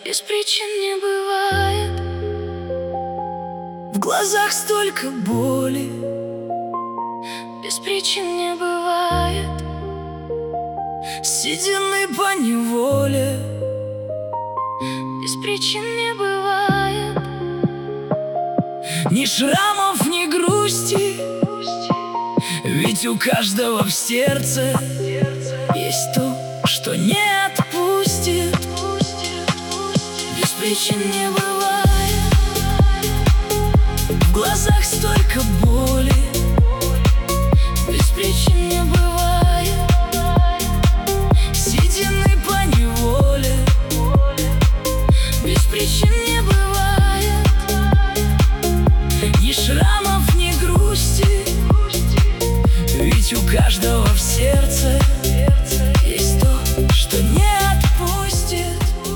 Без причин не бывает. В глазах столько боли. Без причин не бывает. Седины по неволе. Без причин не бывает. Ни шрамов, ни грусти. Ведь у каждого в сердце есть то, что не отпустит. Без причин не бывает. В глазах столько боли. Без причин не бывает. Седины по неволе. Без причин не бывает. Ни шрамов, ни грусти. Ведь у каждого в сердце есть то, что не отпустит.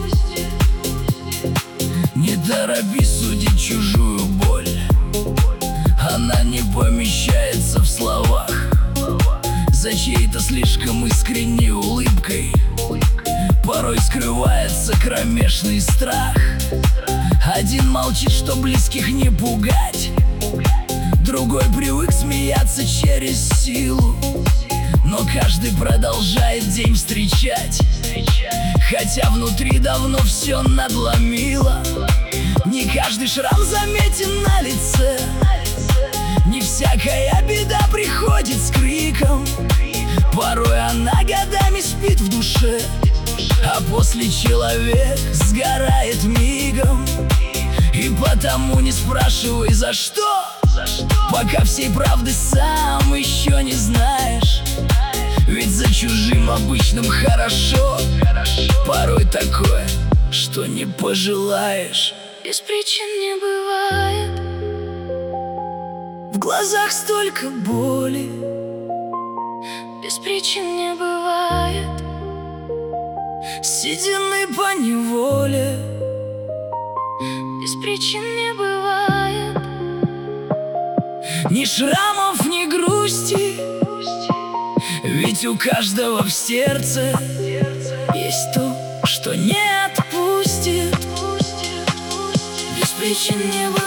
Не торопись судить чужую боль. Она не помещается в словах. За чьей-то слишком искренней улыбкой порой скрывается кромешный страх. Один молчит, что близких не пугать. Другой привык смеяться через силу. Но каждый продолжает день встречать, хотя внутри давно все надломило. Не каждый шрам заметен на лице. Не всякая беда приходит с криком. Порой она годами спит в душе, а после человек сгорает мигом. И потому не спрашивай за что, пока всей правды сам еще не знаешь. Ведь за чужим обычным хорошо порой такое, что не пожелаешь. Без причин не бывает. В глазах столько боли. Без причин не бывает. Седины по неволе. Без причин не бывает. Ни шрамов, ни грусти. Ведь у каждого в сердце есть то, что не отпустит. Без причин не бывает.